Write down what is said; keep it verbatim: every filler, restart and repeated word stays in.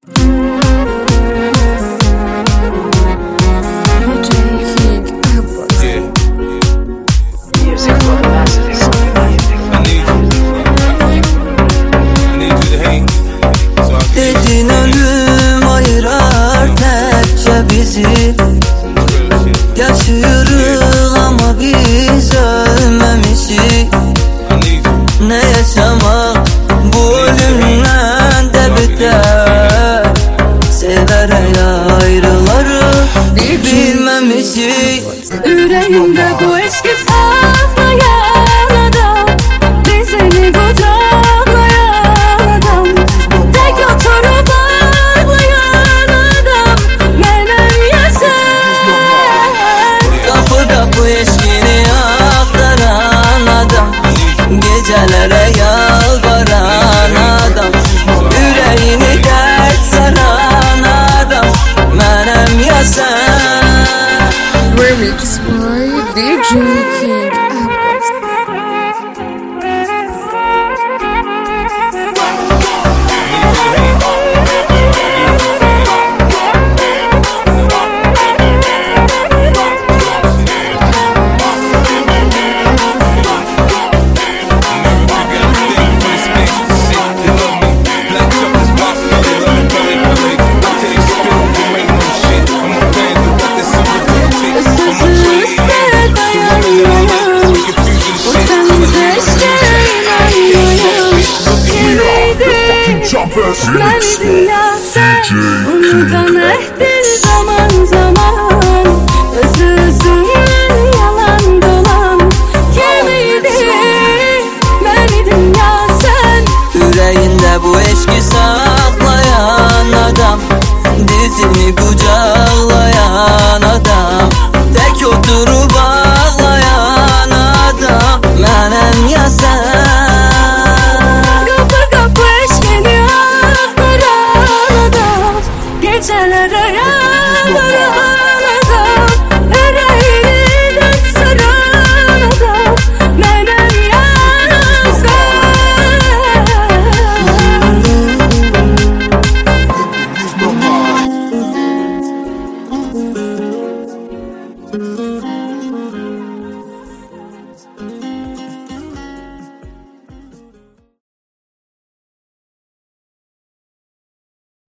Dedin ölüm ayırar tekçe bizi. Yaşıyoruz ama biz ölmemişik. Ne yaşamak bu ölümden de beter. Severek ayrıları bilmemişik. Yüreğimde bu aşkı saklayan adam, dizini kucaklayan adam, tek oturup ağlayan adam, benim ya sen. Kapı kapı eşkini aktaran adam, gecelere yalvaran adam, yüreğini dert saran adam, benim ya sen. Remix by D J King. Bendim ya sen, unutan ettin zaman zaman. Özümün yalan dolan kimiydin, bendim ya sen. Yüreğinde bu eşki saklayan adam, dizini kucaklayan adam, tek oturup ağlayan adam, benim ya sen. Gecelere yalvaran adam, yüreğini dert saran adam, benim ya sen.